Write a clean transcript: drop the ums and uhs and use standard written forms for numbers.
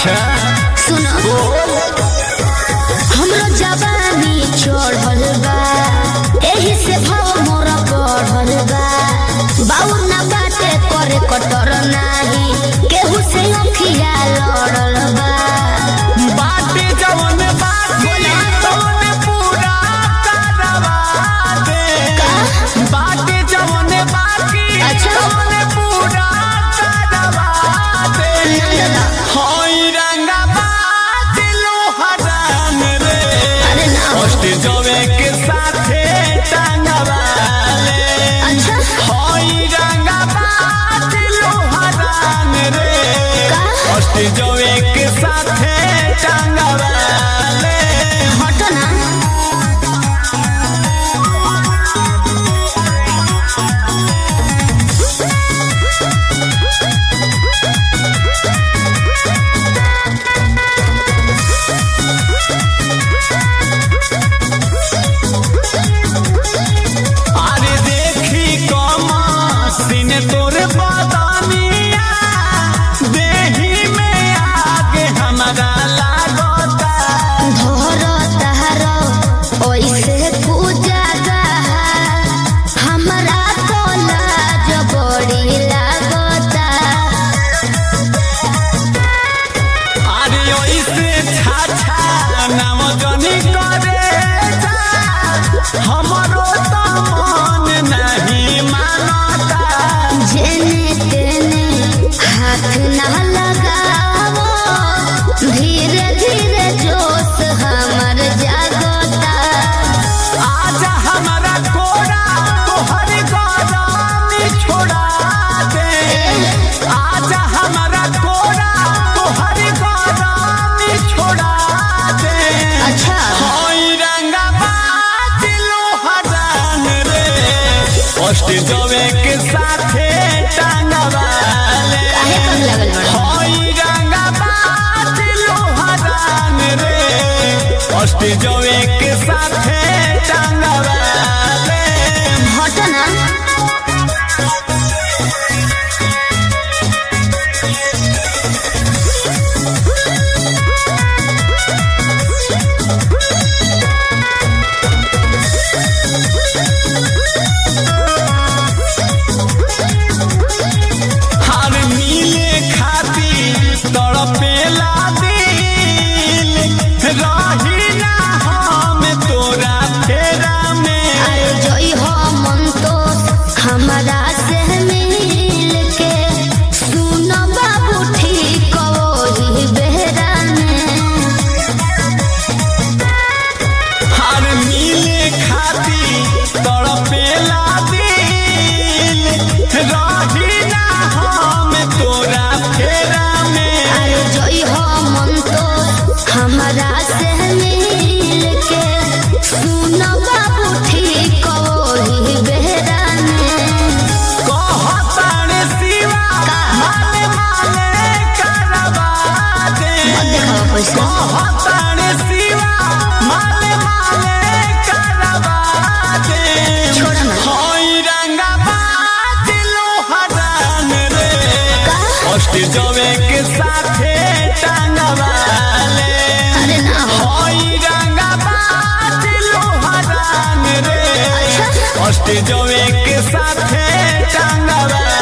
अच्छा सुनो हमरो जवानी चढ़ल बा एही से भाव मोर बढ़ल बा बाउर ना बाटे करे कटर नाही केहू से अखिया लड़ल बा बाटे जवन बाकी तवन पूरा करवा दे बाटे जवन बाकी तवन पूरा करवा दे होई रंगा बात लोहरान रे कष्ट जवे के साथे टांगवा ले अच्छा होई रंगा बात लोहरान रे कष्ट जवे के साथे टांगवा ले हटो ना अरे देखी कमासिन तोरे बदनिया देही में आगे हमारा लागता धोर तहरो ओइसे पूजागा हमरा तो लाज बड़ी लागता अरे ओइसे छाछा नाम जनी करे जा हमरो तो मन नहीं मानता जेने तेने हाथ ना लगावो धीरे धीरे जोश हमर जागता आजा हमारा कोरा तोहर गरमी छोड़ा दे आजा हमारा कोरा तोहर गरमी छोड़ा दे अच्छा होई रंगा बात लोहरान रे कष्ट जवे के साथे टांगवा ले काहे कम लगल बड़ा होई रंगा बात लोहरान रे कष्ट जवे के साथे टांगवा ले हटो ना हार मिले खाती तड़पेला दिल रही ना हम तोरा फेरा में अरे जोई हो मन तो हमरा से मिल के सुनो बाबू ठीक वही बेहरा में हार मिले खाती तड़पेला दिल रही ना हम तोरा फेरा में अरे जोई हो मन तो हमरा से मिल के सुनो बाबू ठीक वही बेहरा में कहताने सिवा माले माले करवा दे मत देखावा पैसा कहताने सिवा माले माले करवा दे छोड़ ना होई रंगा बात लोहरान रे कष्ट जवे के साथे टांगवा ले अरे ना हो होई रंगा बात लोहरान रे अच्छा कष्ट जवे के साथे टांगवा